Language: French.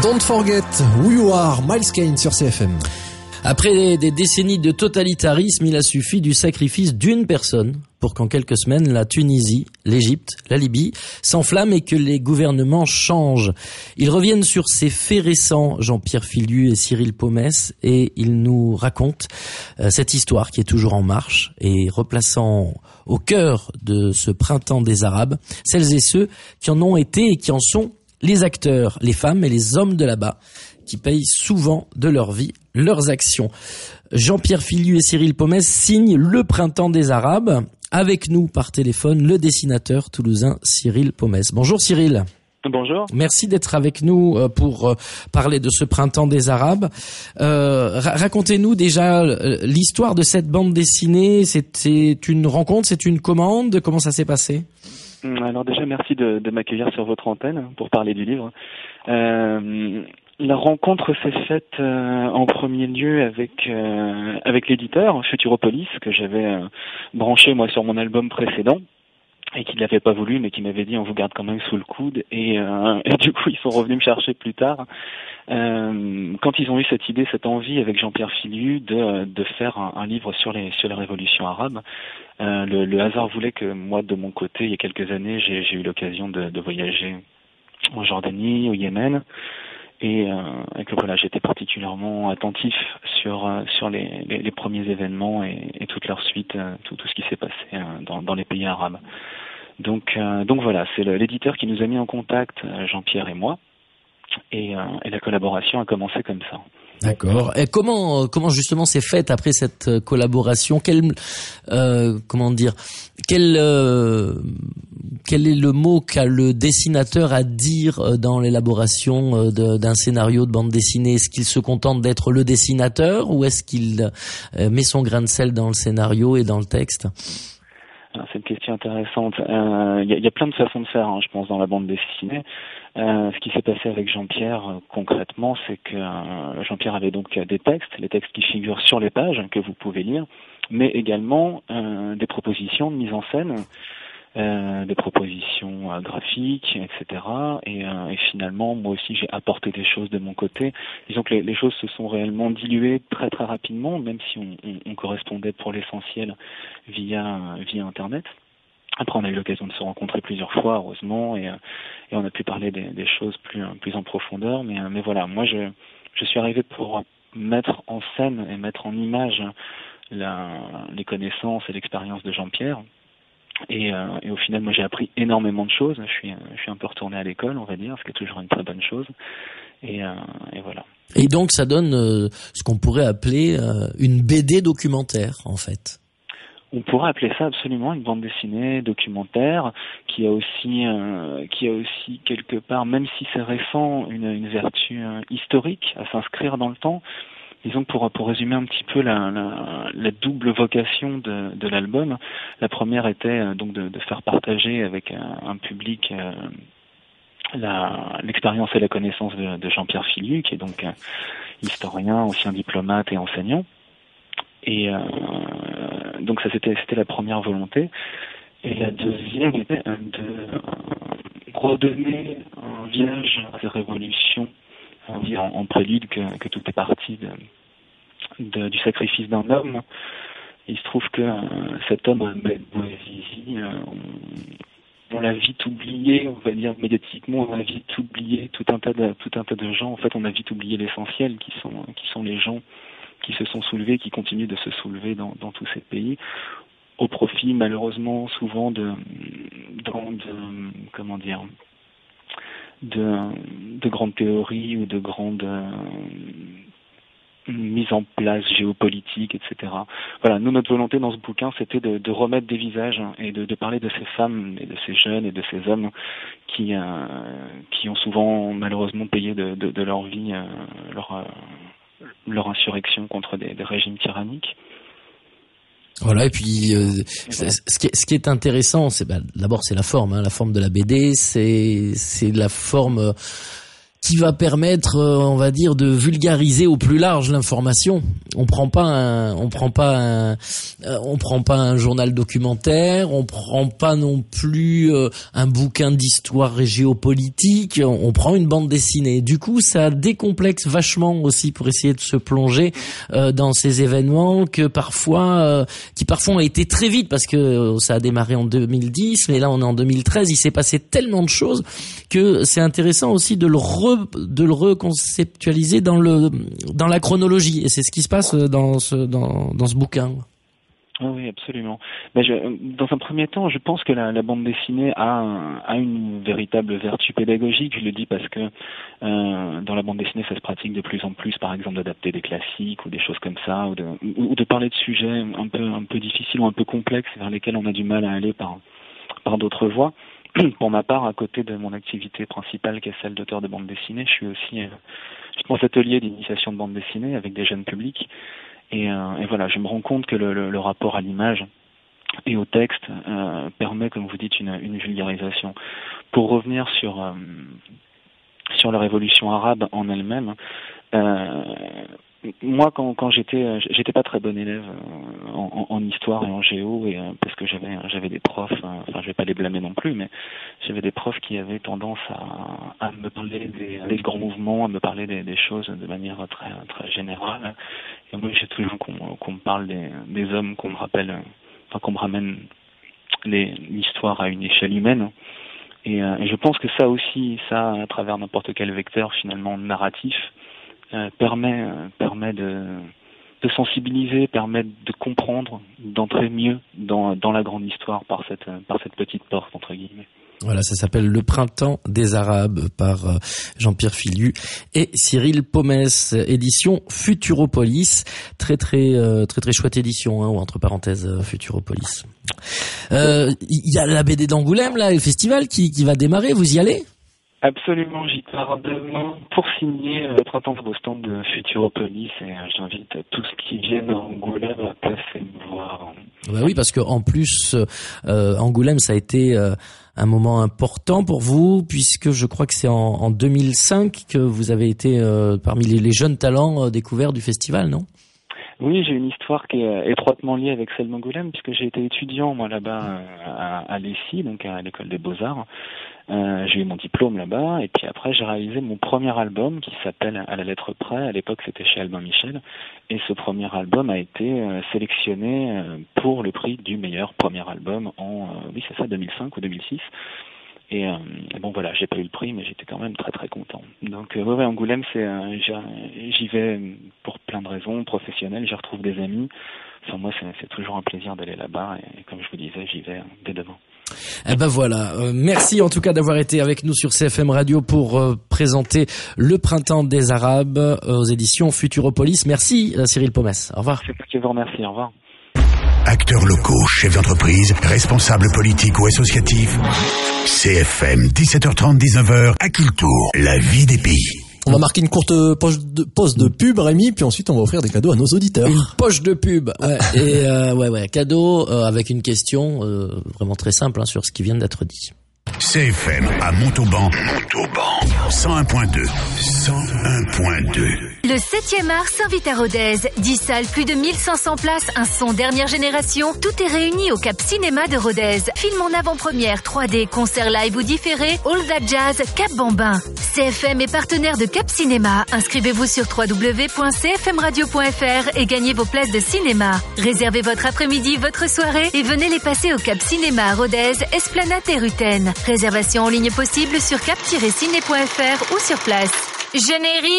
Don't Forget Who You Are, Miles Kane sur CFM. Après des décennies de totalitarisme, il a suffi du sacrifice d'une personne pour qu'en quelques semaines, la Tunisie, l'Égypte, la Libye s'enflamment et que les gouvernements changent. Ils reviennent sur ces faits récents, Jean-Pierre Filiu et Cyril Pomès, et ils nous racontent cette histoire qui est toujours en marche et replaçant au cœur de ce printemps des Arabes celles et ceux qui en ont été et qui en sont les acteurs, les femmes et les hommes de là-bas, qui payent souvent de leur vie leurs actions. Jean-Pierre Filiu et Cyril Pomès signent le printemps des Arabes. Avec nous par téléphone, le dessinateur toulousain Cyril Pomès. Bonjour Cyril. Bonjour. Merci d'être avec nous pour parler de ce printemps des Arabes. Racontez-nous déjà l'histoire de cette bande dessinée. C'était une rencontre, c'est une commande. Comment ça s'est passé ? Alors déjà, merci de m'accueillir sur votre antenne pour parler du livre. La rencontre s'est faite en premier lieu avec l'éditeur Futuropolis que j'avais branché moi sur mon album précédent et qui ne l'avait pas voulu mais qui m'avait dit on vous garde quand même sous le coude et du coup ils sont revenus me chercher plus tard quand ils ont eu cette idée, cette envie avec Jean-Pierre Filiu de faire un livre sur les révolutions arabes. Le hasard voulait que moi de mon côté il y a quelques années j'ai eu l'occasion de voyager en Jordanie, au Yémen. Et que voilà, j'étais particulièrement attentif sur les premiers événements et toute leur suite, tout ce qui s'est passé dans les pays arabes. Donc voilà, c'est l'éditeur qui nous a mis en contact, Jean-Pierre et moi, et la collaboration a commencé comme ça. D'accord. Et comment justement s'est faite après cette collaboration ? Quel est le mot qu'a le dessinateur à dire dans l'élaboration d'un scénario de bande dessinée ? Est-ce qu'il se contente d'être le dessinateur ou est-ce qu'il met son grain de sel dans le scénario et dans le texte ? Alors, c'est une question intéressante. Il y a plein de façons de faire, je pense, dans la bande dessinée. Ce qui s'est passé avec Jean-Pierre concrètement, c'est que Jean-Pierre avait donc des textes, les textes qui figurent sur les pages que vous pouvez lire, mais également des propositions de mise en scène, des propositions graphiques, etc. Et finalement, moi aussi, j'ai apporté des choses de mon côté. Disons que les choses se sont réellement diluées très très rapidement, même si on correspondait pour l'essentiel via Internet. Après, on a eu l'occasion de se rencontrer plusieurs fois, heureusement, et on a pu parler des choses plus en profondeur. Mais voilà, moi, je suis arrivé pour mettre en scène et mettre en image les connaissances et l'expérience de Jean-Pierre. Et au final, moi, j'ai appris énormément de choses. Je suis un peu retourné à l'école, on va dire, ce qui est toujours une très bonne chose. Et voilà. Et donc, ça donne ce qu'on pourrait appeler une BD documentaire, en fait. On pourrait appeler ça absolument une bande dessinée documentaire qui a aussi quelque part, même si c'est récent, une vertu historique à s'inscrire dans le temps. Disons que pour résumer un petit peu la double vocation de l'album, la première était donc de faire partager avec un public l'expérience et la connaissance de Jean-Pierre Filiu, qui est donc historien, ancien diplomate et enseignant. Et donc ça c'était la première volonté. Et la deuxième était de redonner un visage à ces révolutions, on dit en prélude que tout est parti du sacrifice d'un homme. Il se trouve que cet homme, Ahmed Bouazizi, on l'a vite oublié, on va dire médiatiquement, on a vite oublié tout un tas de gens. En fait, on a vite oublié l'essentiel, qui sont les gens qui se sont soulevés, qui continuent de se soulever dans tous ces pays, au profit malheureusement souvent de grandes théories ou de grandes mises en place géopolitiques, etc. Voilà, nous, notre volonté dans ce bouquin, c'était de remettre des visages et de parler de ces femmes et de ces jeunes et de ces hommes qui ont souvent malheureusement payé de leur vie leur insurrection contre des régimes tyranniques. Voilà, et puis ce qui est intéressant, c'est d'abord c'est la forme de la BD, c'est la forme qui va permettre, on va dire, de vulgariser au plus large l'information. On prend pas un journal documentaire, on prend pas non plus un bouquin d'histoire géopolitique, on prend une bande dessinée. Du coup, ça décomplexe vachement aussi pour essayer de se plonger dans ces événements qui parfois ont été très vite, parce que ça a démarré en 2010, mais là on est en 2013, il s'est passé tellement de choses que c'est intéressant aussi de le reconceptualiser dans la chronologie, et c'est ce qui se passe dans ce bouquin. Oui, absolument. Dans un premier temps, je pense que la bande dessinée a une véritable vertu pédagogique. Je le dis parce que dans la bande dessinée, ça se pratique de plus en plus, par exemple, d'adapter des classiques ou des choses comme ça, ou de parler de sujets un peu difficiles ou un peu complexes vers lesquels on a du mal à aller par d'autres voies. Pour ma part, à côté de mon activité principale qui est celle d'auteur de bande dessinée, je suis aussi dans cet atelier d'initiation de bande dessinée avec des jeunes publics. Et voilà, je me rends compte que le rapport à l'image et au texte permet, comme vous dites, une vulgarisation. Pour revenir sur la révolution arabe en elle-même, moi, quand j'étais pas très bon élève en histoire et en géo, et parce que j'avais des profs, enfin je vais pas les blâmer non plus, mais j'avais des profs qui avaient tendance à me parler des grands mouvements, à me parler des choses de manière très très générale. Et moi, j'ai toujours qu'on me parle des hommes, qu'on me ramène l'histoire à une échelle humaine. Et je pense que ça aussi, à travers n'importe quel vecteur finalement narratif, permet de sensibiliser, permet de comprendre, d'entrer mieux dans la grande histoire par cette petite porte, entre guillemets. Voilà, ça s'appelle Le Printemps des Arabes par Jean-Pierre Filiu et Cyril Pomès, édition Futuropolis. Très chouette édition, ou entre parenthèses Futuropolis. Il y a la BD d'Angoulême là, le festival qui va démarrer, vous y allez ? Absolument, j'y pars demain pour signer le printemps de Boston de Futuropolis, et j'invite tous qui viennent à Angoulême à passer me voir. Bah oui, parce que en plus Angoulême, ça a été un moment important pour vous, puisque je crois que c'est en 2005 que vous avez été parmi les jeunes talents découverts du festival, non ? Oui, j'ai une histoire qui est étroitement liée avec celle d'Angoulême, puisque j'ai été étudiant, moi, là-bas, à l'ESSI, donc à l'école des Beaux-Arts. J'ai eu mon diplôme là-bas, et puis après, j'ai réalisé mon premier album, qui s'appelle À la lettre près. À l'époque, c'était chez Albin Michel. Et ce premier album a été sélectionné pour le prix du meilleur premier album en, 2005 ou 2006. Et bon, voilà, j'ai pas eu le prix, mais j'étais quand même très très content. Donc Angoulême, j'y vais pour plein de raisons professionnelles. J'y retrouve des amis. Enfin, moi, c'est toujours un plaisir d'aller là-bas, et comme je vous disais, j'y vais dès demain. Eh ben voilà, merci en tout cas d'avoir été avec nous sur CFM Radio pour présenter Le Printemps des Arabes aux éditions Futuropolis. Merci Cyril Pomès. Au revoir. C'est moi qui vous remercie. Au revoir. Acteurs locaux, chefs d'entreprise, responsables politiques ou associatifs. CFM, 17h30, 19h, à Cultour, la vie des pays. On va marquer une courte pause de pub, Rémi, puis ensuite on va offrir des cadeaux à nos auditeurs. Une poche de pub, ouais. Et cadeau avec une question vraiment très simple sur ce qui vient d'être dit. CFM à Montauban, 101.2. Le 7e art s'invite à Rodez. 10 salles, plus de 1500 places, un son dernière génération. Tout est réuni au Cap Cinéma de Rodez. Film en avant-première, 3D, concert live ou différé, All That Jazz, Cap Bambin. CFM est partenaire de Cap Cinéma. Inscrivez-vous sur www.cfmradio.fr et gagnez vos places de cinéma. Réservez votre après-midi, votre soirée et venez les passer au Cap Cinéma à Rodez, Esplanade et Rutaine. Réservation en ligne possible sur cap-ciné.fr ou sur place. Générique.